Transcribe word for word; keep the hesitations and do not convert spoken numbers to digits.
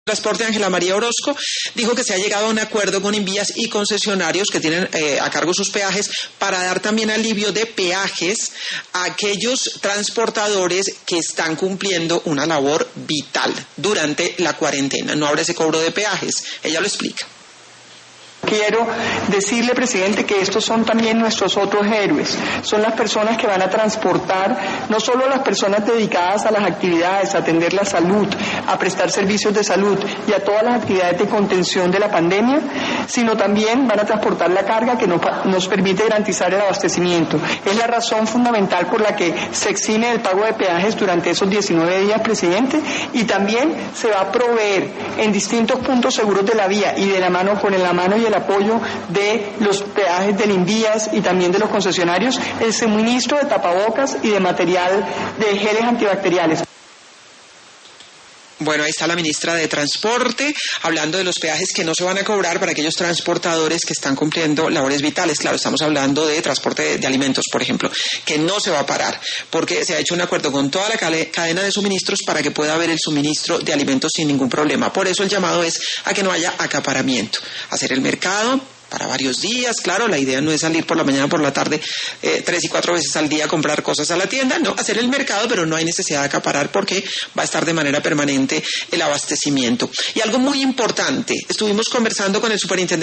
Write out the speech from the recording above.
Transporte, Ángela María Orozco, dijo que se ha llegado a un acuerdo con Invías y concesionarios que tienen eh, a cargo sus peajes para dar también alivio de peajes a aquellos transportadores que están cumpliendo una labor vital durante la cuarentena. No habrá ese cobro de peajes. Ella lo explica. Quiero decirle, presidente, que estos son también nuestros otros héroes. Son las personas que van a transportar, no solo las personas dedicadas a las actividades, a atender la salud, a prestar servicios de salud y a todas las actividades de contención de la pandemia, sino también van a transportar la carga que nos, nos permite garantizar el abastecimiento. Es la razón fundamental por la que se exime del pago de peajes durante esos diecinueve días, presidente, y también se va a proveer en distintos puntos seguros de la vía y de la mano con la mano y el apoyo de los peajes del Invías y también de los concesionarios, el suministro de tapabocas y de material de geles antibacteriales. Bueno, ahí está la ministra de Transporte hablando de los peajes que no se van a cobrar para aquellos transportadores que están cumpliendo labores vitales. Claro, estamos hablando de transporte de, de alimentos, por ejemplo, que no se va a parar porque se ha hecho un acuerdo con toda la cadena de suministros para que pueda haber el suministro de alimentos sin ningún problema. Por eso el llamado es a que no haya acaparamiento, hacer el mercado para varios días. Claro, la idea no es salir por la mañana, por la tarde, eh, tres y cuatro veces al día a comprar cosas a la tienda, no, hacer el mercado, pero no hay necesidad de acaparar porque va a estar de manera permanente el abastecimiento. Y algo muy importante, estuvimos conversando con el superintendente